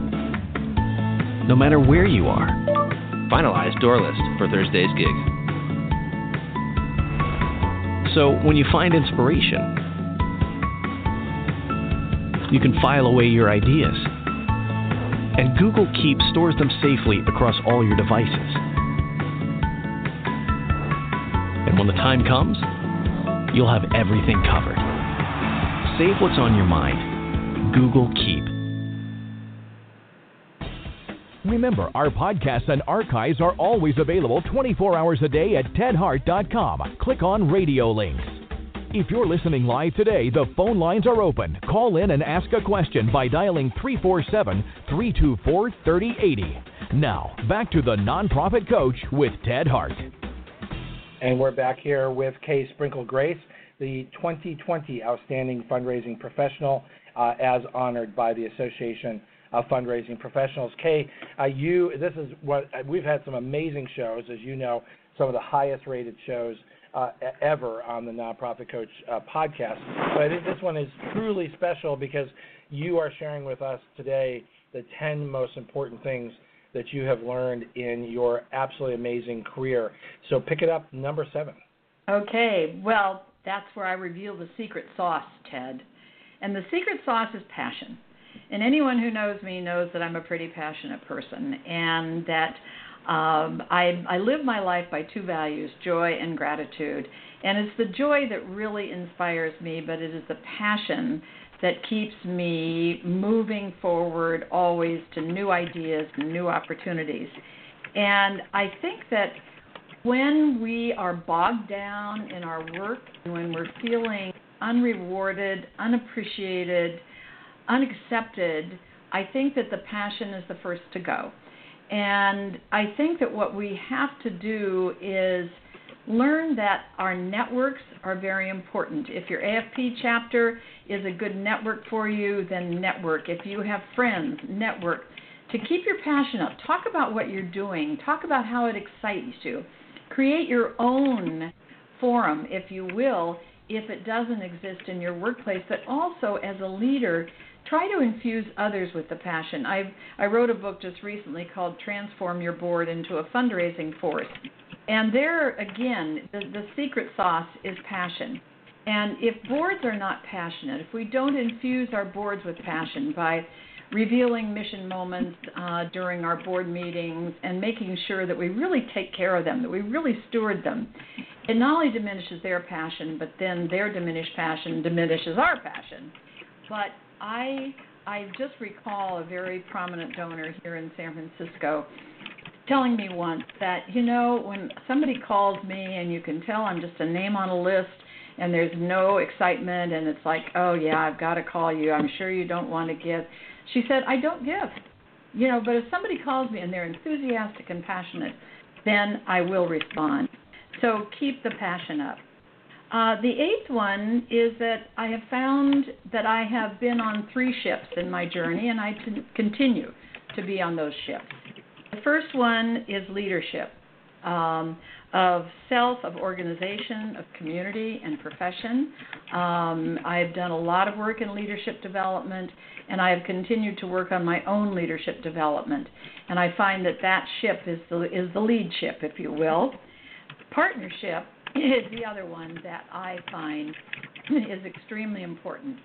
H: No matter where you are.
I: Finalize door list for Thursday's gig.
H: So when you find inspiration, you can file away your ideas. And Google Keep stores them safely across all your devices. And when the time comes, you'll have everything covered. Save what's on your mind. Google Keep.
B: Remember, our podcasts and archives are always available twenty-four hours a day at ted hart dot com. Click on Radio Links. If you're listening live today, the phone lines are open. Call in and ask a question by dialing three four seven, three two four, three zero eight zero. Now, back to the Nonprofit Coach with Ted Hart.
C: And we're back here with Kay Sprinkle Grace, the twenty twenty Outstanding Fundraising Professional, uh, as honored by the Association of Fundraising Professionals. Kay, uh, you, this is what, we've had some amazing shows, as you know, some of the highest rated shows uh, ever on the Nonprofit Coach uh, podcast. But I think this one is truly special because you are sharing with us today the ten most important things that you have learned in your absolutely amazing career. So pick it up, number seven.
G: Okay, well, that's where I reveal the secret sauce, Ted. And the secret sauce is passion. And anyone who knows me knows that I'm a pretty passionate person, and that um, I, I live my life by two values, joy and gratitude. And it's the joy that really inspires me, but it is the passion that keeps me moving forward always to new ideas and new opportunities. And I think that when we are bogged down in our work, when we're feeling unrewarded, unappreciated, unaccepted, I think that the passion is the first to go. And I think that what we have to do is learn that our networks are very important. If your A F P chapter is a good network for you, then network. If you have friends, network. To keep your passion up, talk about what you're doing. Talk about how it excites you. Create your own forum, if you will, if it doesn't exist in your workplace. But also, as a leader, try to infuse others with the passion. I I wrote a book just recently called Transform Your Board into a Fundraising Force. And there, again, the, the secret sauce is passion. And if boards are not passionate, if we don't infuse our boards with passion by revealing mission moments uh, during our board meetings and making sure that we really take care of them, that we really steward them, it not only diminishes their passion, but then their diminished passion diminishes our passion. But I, I just recall a very prominent donor here in San Francisco telling me once that, you know, when somebody calls me and you can tell I'm just a name on a list and there's no excitement and it's like, oh, yeah, I've got to call you. I'm sure you don't want to give. She said, I don't give. You know, but if somebody calls me and they're enthusiastic and passionate, then I will respond. So keep the passion up. Uh, the eighth one is that I have found that I have been on three ships in my journey, and I t- continue to be on those ships. The first one is leadership, um, of self, of organization, of community, and profession. Um, I've done a lot of work in leadership development, and I have continued to work on my own leadership development. And I find that that ship is the, is the lead ship, if you will. Partnership is the other one that I find is extremely important.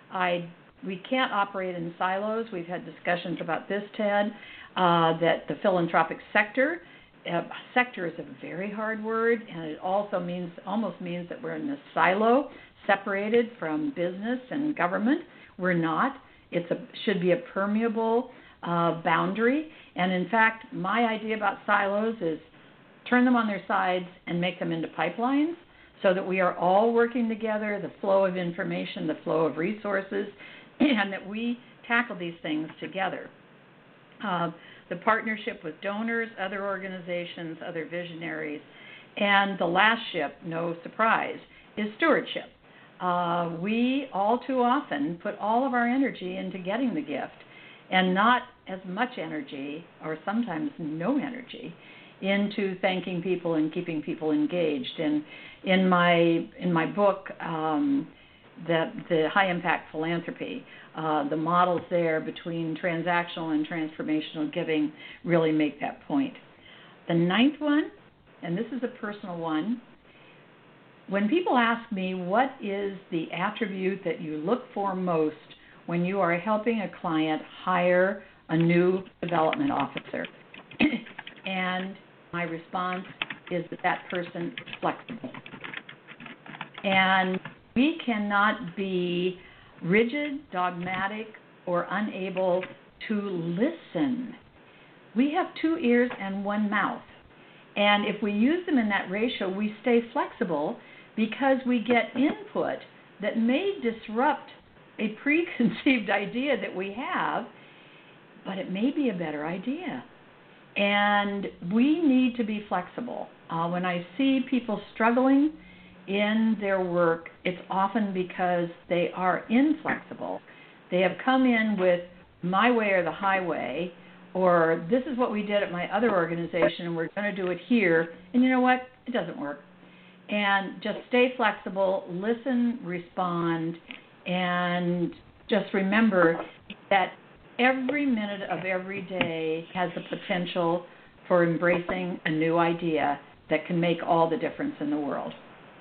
G: I we can't operate in silos. We've had discussions about this, Ted, uh, that the philanthropic sector, uh, sector is a very hard word, and it also means, almost means that we're in a silo, separated from business and government. We're not. It's a should be a permeable uh, boundary. And in fact, my idea about silos is turn them on their sides and make them into pipelines so that we are all working together, the flow of information, the flow of resources, and that we tackle these things together. Uh, the partnership with donors, other organizations, other visionaries. And the last ship, no surprise, is stewardship. Uh, we all too often put all of our energy into getting the gift and not as much energy, or sometimes no energy, into thanking people and keeping people engaged. And in my in my book, um, the the high impact philanthropy, uh, the models there between transactional and transformational giving really make that point. The ninth one, and this is a personal one. When people ask me what is the attribute that you look for most when you are helping a client hire a new development officer, and my response is that that person is flexible. And we cannot be rigid, dogmatic, or unable to listen. We have two ears and one mouth. And if we use them in that ratio, we stay flexible because we get input that may disrupt a preconceived idea that we have, but it may be a better idea. And we need to be flexible. Uh, when I see people struggling in their work, it's often because they are inflexible. They have come in with my way or the highway, or this is what we did at my other organization and we're going to do it here. And you know what? It doesn't work. And just stay flexible, listen, respond, and just remember that every minute of every day has the potential for embracing a new idea that can make all the difference in the world.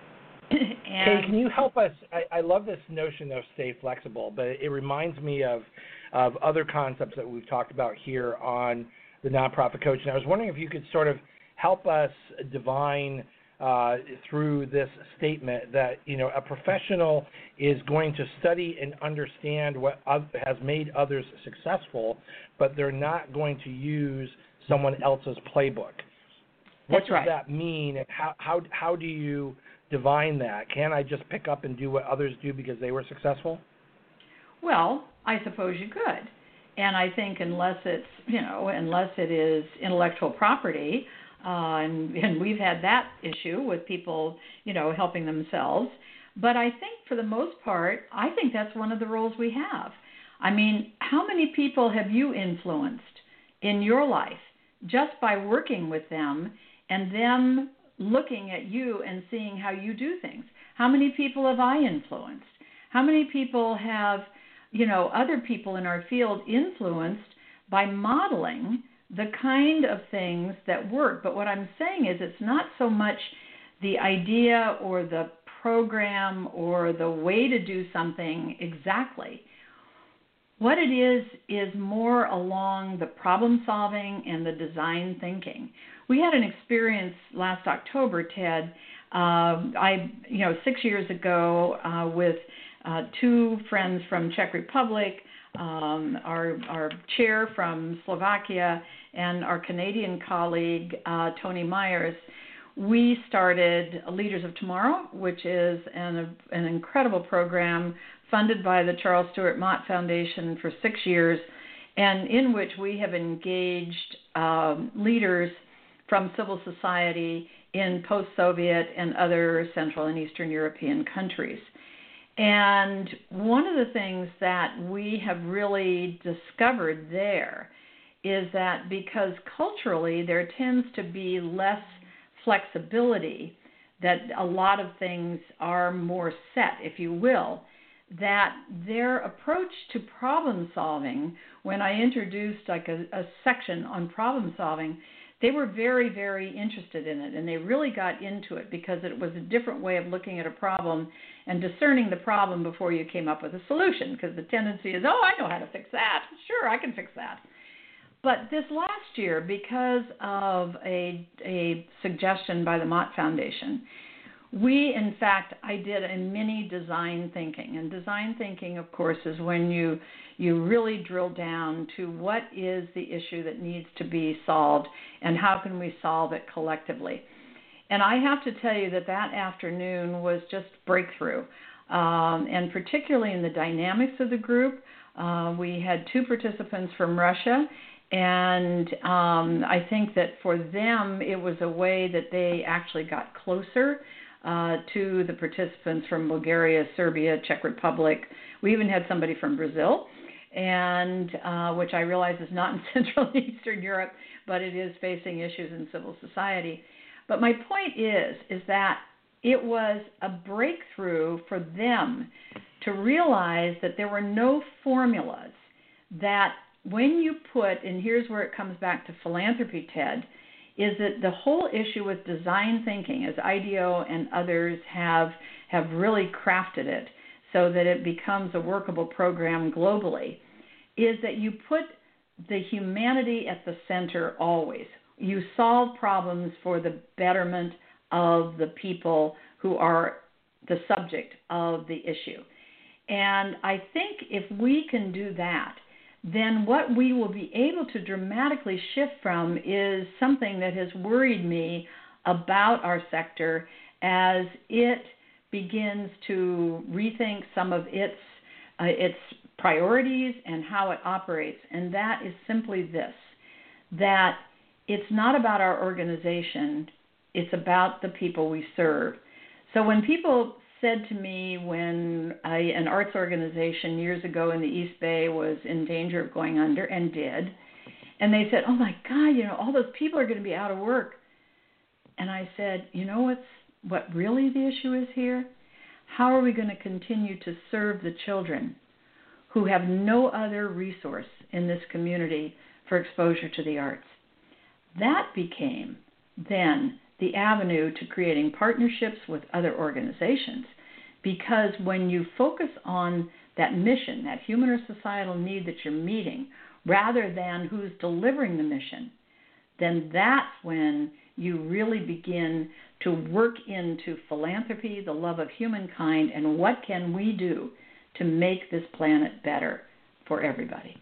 C: Kay, can you help us? I, I love this notion of stay flexible, but it reminds me of, of other concepts that we've talked about here on the Nonprofit Coach. And I was wondering if you could sort of help us divine uh, through this statement that, you know, a professional is going to study and understand what has made others successful, but they're not going to use someone else's playbook. What
G: That's
C: does
G: right.
C: that mean, and how, how, how do you divine that? Can I just pick up and do what others do because they were successful?
G: Well, I suppose you could. And I think unless it's, you know, unless it is intellectual property, uh, and, and we've had that issue with people, you know, helping themselves. But I think for the most part, I think that's one of the roles we have. I mean, how many people have you influenced in your life just by working with them and them looking at you and seeing how you do things? How many people have I influenced? How many people have, you know, other people in our field influenced by modeling the kind of things that work? But what I'm saying is it's not so much the idea or the program or the way to do something exactly. What it is is more along the problem solving and the design thinking. We had an experience last October, Ted. Uh, I, you know, six years ago uh, with uh, two friends from Czech Republic, um, our our chair from Slovakia, and our Canadian colleague uh, Tony Myers. We started Leaders of Tomorrow, which is an an incredible program funded by the Charles Stewart Mott Foundation for six years, and in which we have engaged um, leaders from civil society in post-Soviet and other Central and Eastern European countries. And one of the things that we have really discovered there is that because culturally there tends to be less flexibility, that a lot of things are more set, if you will, that their approach to problem solving, when I introduced like a, a section on problem solving, they were very, very interested in it, and they really got into it because it was a different way of looking at a problem and discerning the problem before you came up with a solution, because the tendency is, oh, I know how to fix that. Sure, I can fix that. But this last year, because of a, a suggestion by the Mott Foundation, we, in fact, I did a mini design thinking. And design thinking, of course, is when you you really drill down to what is the issue that needs to be solved and how can we solve it collectively. And I have to tell you that that afternoon was just breakthrough. Um, and particularly in the dynamics of the group, uh, we had two participants from Russia. And um, I think that for them, it was a way that they actually got closer uh, to the participants from Bulgaria, Serbia, Czech Republic. We even had somebody from Brazil, and uh, which I realize is not in Central and Eastern Europe, but it is facing issues in civil society. But my point is, is that it was a breakthrough for them to realize that there were no formulas that when you put, and here's where it comes back to philanthropy, Ted, is that the whole issue with design thinking, as IDEO and others have have really crafted it so that it becomes a workable program globally, is that you put the humanity at the center always. You solve problems for the betterment of the people who are the subject of the issue. And I think if we can do that, then what we will be able to dramatically shift from is something that has worried me about our sector as it begins to rethink some of its uh, its priorities and how it operates. And that is simply this, that it's not about our organization. It's about the people we serve. So when people said to me when I, an arts organization years ago in the East Bay was in danger of going under, and did, and they said, oh my God, you know, all those people are going to be out of work. And I said, you know what's, what really the issue is here? How are we going to continue to serve the children who have no other resource in this community for exposure to the arts? That became then the avenue to creating partnerships with other organizations, because when you focus on that mission, that human or societal need that you're meeting, rather than who's delivering the mission, then that's when you really begin to work into philanthropy, the love of humankind, and what can we do to make this planet better for everybody.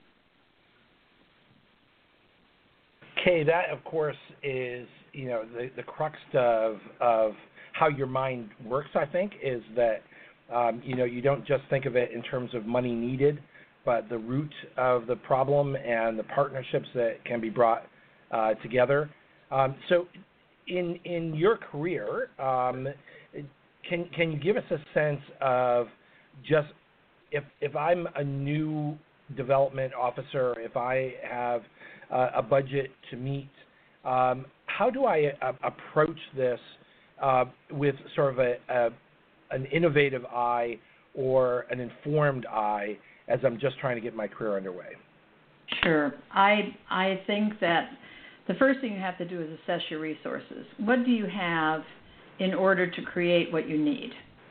C: Kay, that of course is, you know, the, the crux of of how your mind works, I think, is that, um, you know, you don't just think of it in terms of money needed, but the root of the problem and the partnerships that can be brought uh, together. Um, so in in your career, um, can can you give us a sense of just if if I'm a new development officer, if I have uh, a budget to meet, um, how do I uh, approach this uh, with sort of a, a an innovative eye or an informed eye as I'm just trying to get my career underway?
G: Sure. I I think that the first thing you have to do is assess your resources. What do you have in order to create what you need?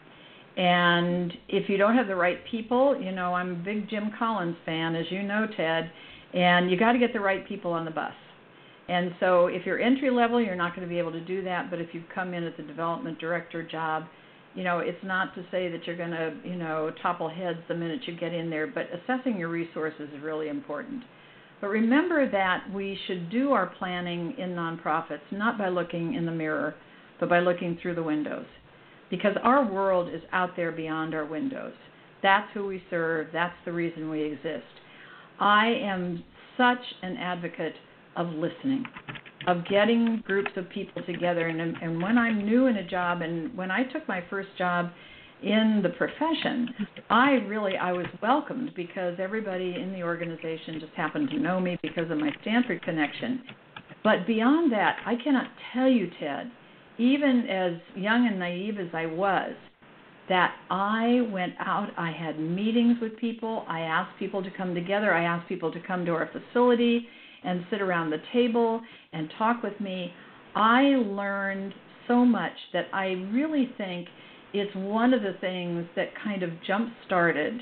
G: And if you don't have the right people, you know, I'm a big Jim Collins fan, as you know, Ted, and you got to get the right people on the bus. And so if you're entry level, you're not going to be able to do that, but if you've come in at the development director job, you know, it's not to say that you're going to, you know, topple heads the minute you get in there, but assessing your resources is really important. But remember that we should do our planning in nonprofits not by looking in the mirror, but by looking through the windows. Because our world is out there beyond our windows. That's who we serve. That's the reason we exist. I am such an advocate of listening, of getting groups of people together. And, and when I'm new in a job, and when I took my first job in the profession, I really, I was welcomed because everybody in the organization just happened to know me because of my Stanford connection. But beyond that, I cannot tell you, Ted, even as young and naive as I was, that I went out, I had meetings with people, I asked people to come together, I asked people to come to our facility and sit around the table and talk with me. I learned so much that I really think it's one of the things that kind of jump-started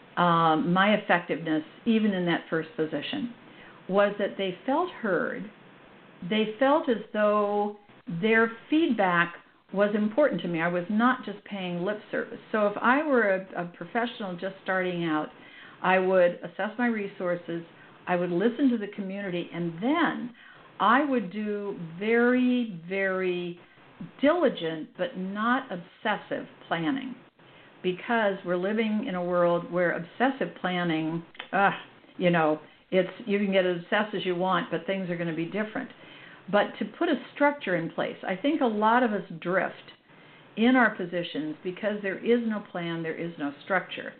G: um, my effectiveness, even in that first position, was that they felt heard. They felt as though their feedback was important to me. I was not just paying lip service. So if I were a, a professional just starting out, I would assess my resources, I would listen to the community, and then I would do very, very diligent but not obsessive planning, because we're living in a world where obsessive planning, uh, you know, it's you can get as obsessed as you want, but things are going to be different. But to put a structure in place, I think a lot of us drift in our positions because there is no plan, there is no structure.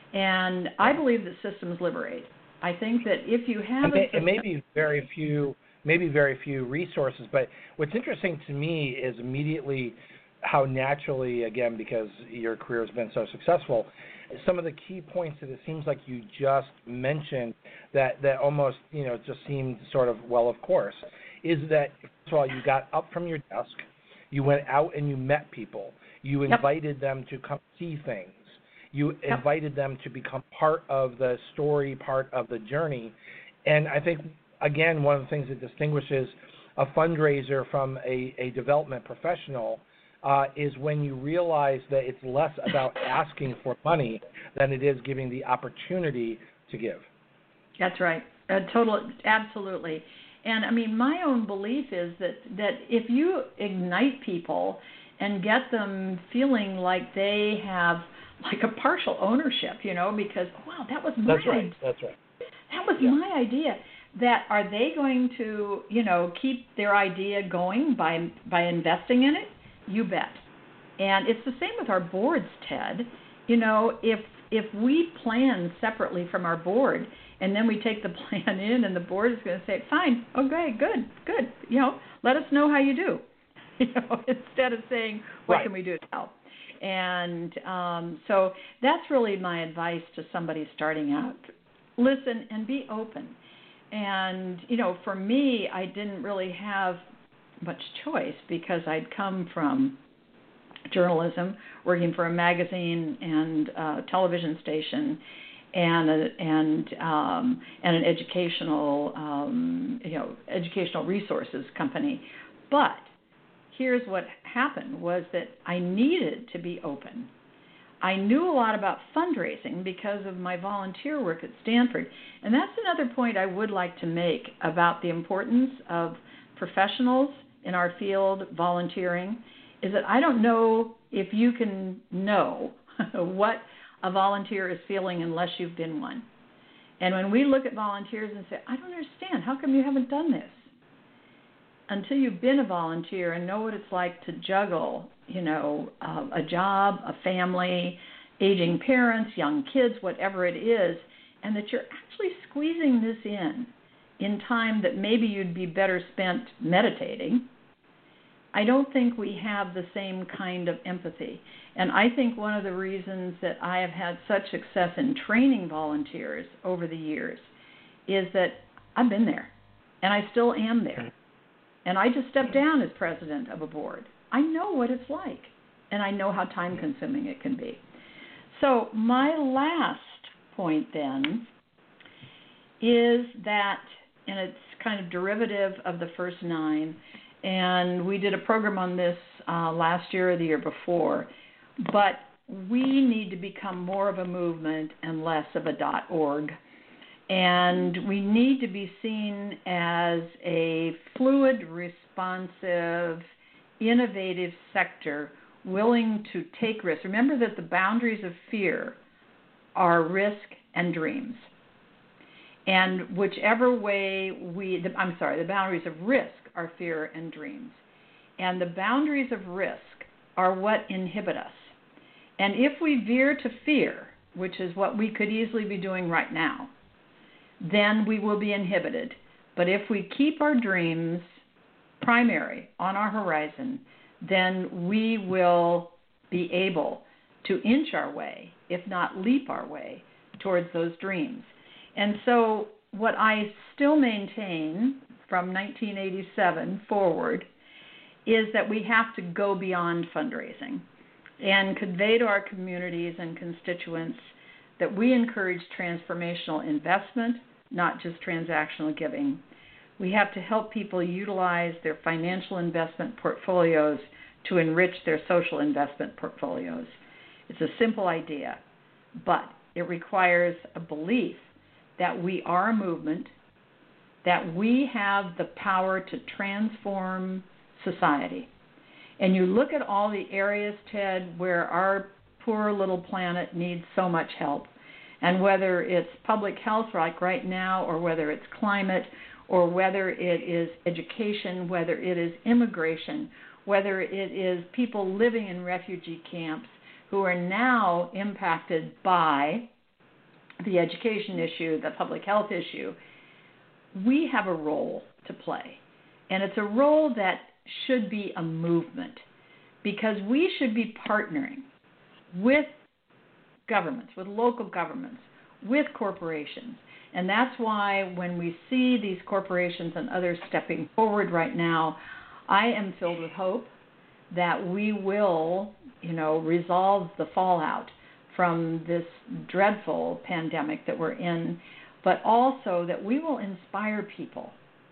G: And I believe that systems liberate. I think that if you have
C: and
G: a system,
C: it may be very few, maybe very few resources, but what's interesting to me is immediately how naturally, again, because your career has been so successful, some of the key points that it seems like you just mentioned that, that almost, you know, just seemed sort of, well, of course, is that, first of all, you got up from your desk, you went out and you met people, you invited yep. them to come see things, you yep. invited them to become part of the story, part of the journey. And I think, again, one of the things that distinguishes a fundraiser from a, a development professional uh, is when you realize that it's less about asking for money than it is giving the opportunity to give.
G: That's right. Uh, total, absolutely. And, I mean, my own belief is that, that if you ignite people and get them feeling like they have like a partial ownership, you know, because, wow, that was my
C: That's right.
G: idea.
C: That's right.
G: That was
C: yeah.
G: my idea. that are they going to, you know, keep their idea going by by investing in it? You bet. And it's the same with our boards, Ted. You know, if if we plan separately from our board and then we take the plan in and the board is going to say, fine, okay, good, good, you know, let us know how you do, you know, instead of saying, what
C: right.
G: can we do to help? And um, so that's really my advice to somebody starting out. Listen and be open. And, you know, for me, I didn't really have much choice because I'd come from journalism, working for a magazine and uh, television station, and a, and um, and an educational um, you know educational resources company. But here's what happened was that I needed to be open. I knew a lot about fundraising because of my volunteer work at Stanford, and that's another point I would like to make about the importance of professionals in our field volunteering. Is that I don't know if you can know what a volunteer is feeling unless you've been one. And when we look at volunteers and say, I don't understand, how come you haven't done this? Until you've been a volunteer and know what it's like to juggle, you know, uh, a job, a family, aging parents, young kids, whatever it is, and that you're actually squeezing this in in time that maybe you'd be better spent meditating, I don't think we have the same kind of empathy. And I think one of the reasons that I have had such success in training volunteers over the years is that I've been there, and I still am there. And I just stepped down as president of a board. I know what it's like, and I know how time-consuming it can be. So my last point then is that, and it's kind of derivative of the first nine, and we did a program on this uh, last year or the year before, but we need to become more of a movement and less of a .org. And we need to be seen as a fluid, responsive, innovative sector willing to take risks. Remember that the boundaries of fear are risk and dreams. And whichever way we, the, I'm sorry, the boundaries of risk are fear and dreams. And the boundaries of risk are what inhibit us. And if we veer to fear, which is what we could easily be doing right now, then we will be inhibited. But if we keep our dreams primary on our horizon, then we will be able to inch our way, if not leap our way, towards those dreams. And so what I still maintain from nineteen eighty-seven forward is that we have to go beyond fundraising and convey to our communities and constituents that we encourage transformational investment, not just transactional giving. We have to help people utilize their financial investment portfolios to enrich their social investment portfolios. It's a simple idea, but it requires a belief that we are a movement, that we have the power to transform society. And you look at all the areas, Ted, where our poor little planet needs so much help, and whether it's public health like right now, or whether it's climate, or whether it is education, whether it is immigration, whether it is people living in refugee camps who are now impacted by the education issue, the public health issue, we have a role to play. And it's a role that should be a movement, because we should be partnering with governments, with local governments, with corporations. And that's why when we see these corporations and others stepping forward right now, I am filled with hope that we will, you know, resolve the fallout from this dreadful pandemic that we're in, but also that we will inspire people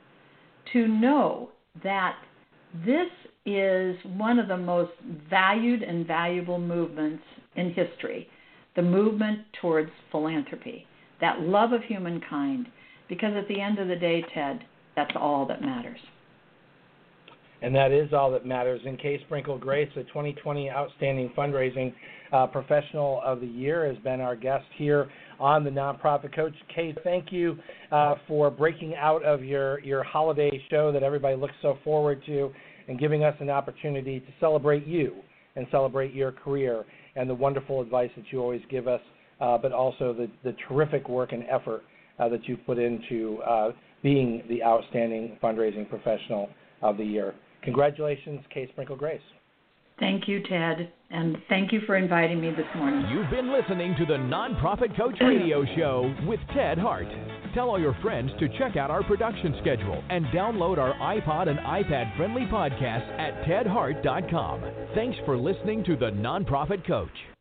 G: to know that this is one of the most valued and valuable movements in history, the movement towards philanthropy, that love of humankind, because at the end of the day, Ted, that's all that matters.
C: And that is all that matters. And Kay Sprinkle Grace, the twenty twenty Outstanding Fundraising uh, Professional of the Year, has been our guest here on the Nonprofit Coach. Kay, thank you uh, for breaking out of your, your holiday show that everybody looks so forward to and giving us an opportunity to celebrate you and celebrate your career and the wonderful advice that you always give us, uh, but also the, the terrific work and effort uh, that you've put into uh, being the Outstanding Fundraising Professional of the Year. Congratulations, Kay Sprinkle Grace.
G: Thank you, Ted, and thank you for inviting me this morning.
B: You've been listening to the Nonprofit Coach Radio Show with Ted Hart. Tell all your friends to check out our production schedule and download our iPod and iPad-friendly podcasts at ted hart dot com. Thanks for listening to the Nonprofit Coach.